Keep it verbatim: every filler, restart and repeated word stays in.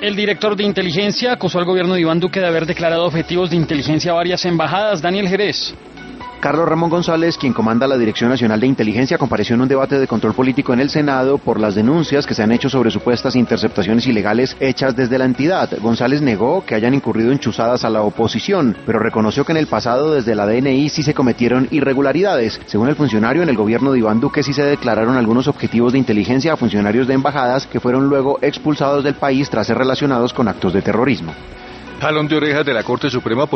El director de inteligencia acusó al gobierno de Iván Duque de haber declarado objetivos de inteligencia a varias embajadas. Daniel Jerez. Carlos Ramón González, quien comanda la Dirección Nacional de Inteligencia, compareció en un debate de control político en el Senado por las denuncias que se han hecho sobre supuestas interceptaciones ilegales hechas desde la entidad. González negó que hayan incurrido en chuzadas a la oposición, pero reconoció que en el pasado desde la D N I sí se cometieron irregularidades. Según el funcionario, en el gobierno de Iván Duque sí se declararon algunos objetivos de inteligencia a funcionarios de embajadas que fueron luego expulsados del país tras ser relacionados con actos de terrorismo. Jalón de orejas de la Corte Suprema por